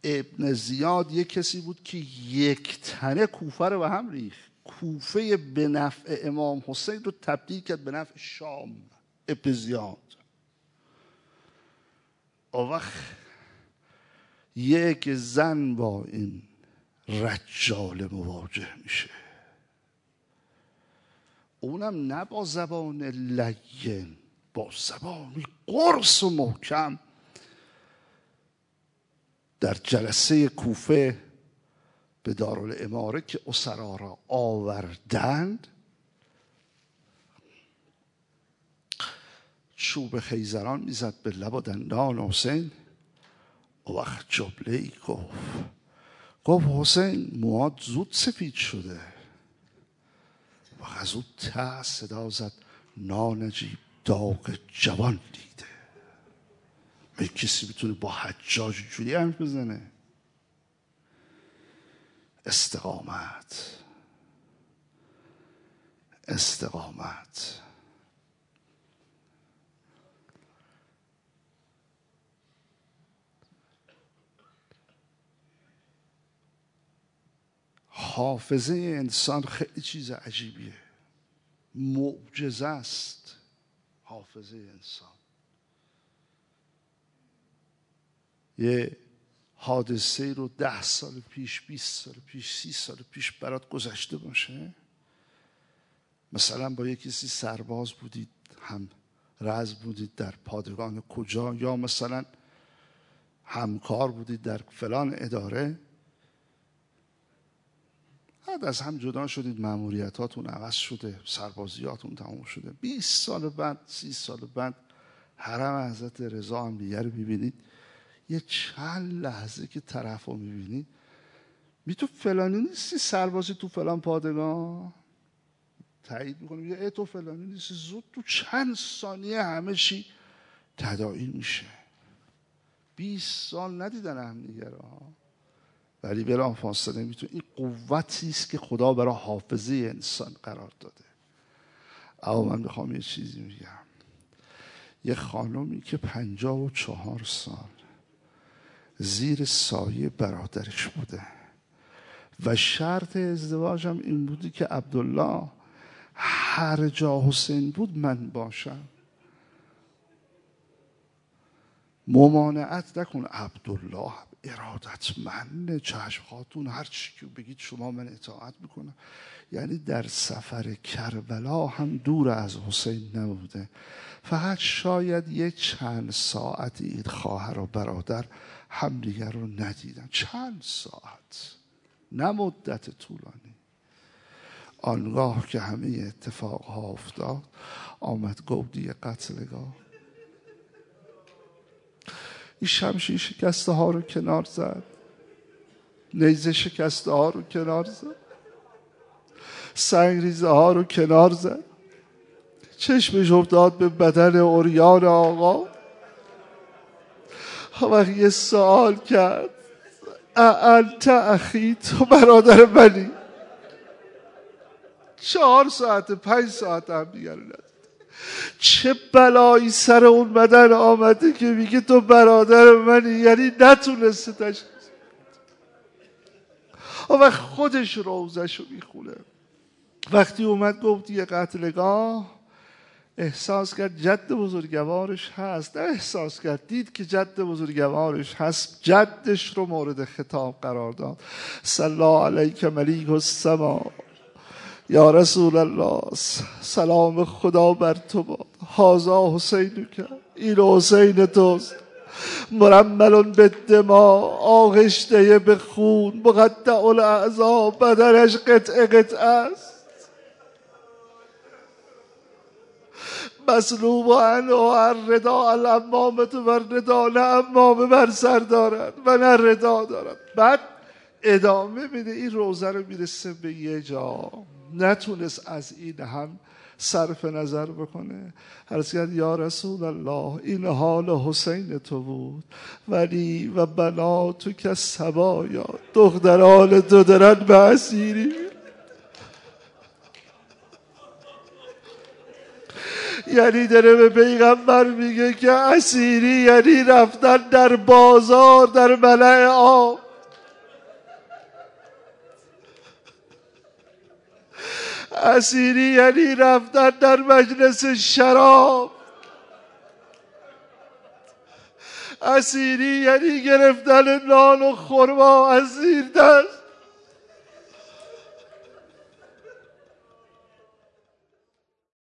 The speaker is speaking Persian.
ابن زیاد یک کسی بود که یک تنه کوفه رو به هم ریخت. کوفه به نفع امام حسین رو تبدیل کرد به نفع شام. ابن زیاد اون وقت یک زن با این رجال مواجه میشه، اونم نه با زبان لین، با زبانی قرص و محکم. در جلسه کوفه به دارالاماره که اسرا را آوردند، چوب خیزران میزد به لب و دندان حسین. او وقت جمله ای گفت حسین موات زود سفید شده. و از اون ته صدا زد نانجیب داغ جوان دیده. می کسی میتونه با حجاج جوری حرف بزنه؟ استقامت. حافظه انسان خیلی چیز عجیبیه، معجزه است حافظه انسان. یه حادثه رو 10 سال پیش، 20 سال پیش، 30 سال پیش برات گذشته باشه، مثلا با یه کسی سرباز بودید، هم رز بودید در پادگان کجا، یا مثلا همکار بودید در فلان اداره، بعد از هم جدا شدید، مأموریتاتون عوض شده، سربازیاتون تموم شده، 20 سال بعد، 30 سال بعد حرم حضرت رضا هم دیگه رو میبینید، یه چند لحظه که طرف رو میبینید، تو فلانی نیستی سربازی تو فلان پادگان، تایید میکنه، میگه ای تو فلانی نیستی، زود تو چند ثانیه همه چی تداعی میشه. 20 سال ندیدن هم دیگه را، ولی بلا فاصله میتونه. این قوتی است که خدا برای حافظه انسان قرار داده. اما من میخوام یه چیزی میگم. یه خانمی که 54 سال زیر سایه برادرش بوده و شرط ازدواجم این بودی که عبدالله هر جا حسین بود من باشم، ممانعت نکن. عبدالله ارادتمند، چشم خاتون هر چی که بگید شما من اطاعت میکنم. یعنی در سفر کربلا هم دور از حسین نبوده، فقط شاید یه چند ساعتی این خواهر و برادر همدیگر رو ندیدن، چند ساعت، نه مدت طولانی. آنگاه که همه اتفاقها افتاد، آمد گودی قتلگاه، این شمشیر شکسته ها رو کنار زد، نیزه شکسته ها رو کنار زد، سنگریزه ها رو کنار زد، چشمش افتاد به بدن عریان آقا. وقت یه سوال کرد، انت اخی، تو برادر منی؟ 4 ساعت 5 ساعت هم دیگر ندید. چه بلایی سر اون بدن آمده که میگه تو برادر منی، یعنی نتونسته تشخیص. و خودش روزش رو میخونه. وقتی اومد گفت یه قتلگاه، احساس کرد جد بزرگوارش هست، نه احساس کرد، دید که جد بزرگوارش هست، جدش رو مورد خطاب قرار داد. صلی علیک ملیک السما، یا رسول الله، سلام خدا بر تو باد. هازا حسین که این حسین توست، مرمل به دما، آغشته به خون، مقطع الاعضا، بدنش قطعه است، مسلوب و عنه الردا الامامت و الردا، نه امامه بر سر دارد و نه ردا دارد. بعد ادامه میده، این روزه رو میرسه به یه جا نتونست از این هم صرف نظر بکنه. عرض کرد یا رسول الله، این حال حسین تو بود، ولی و بناتو که سبایا، دختران تو دارن به اسیری. یعنی داره به پیغمبر میگه که اسیری یعنی رفتن در بازار، در ملأ عام. اسیری یعنی رفتن در مجلس شراب. اسیری یعنی گرفتن نان و خرما از زیر دست.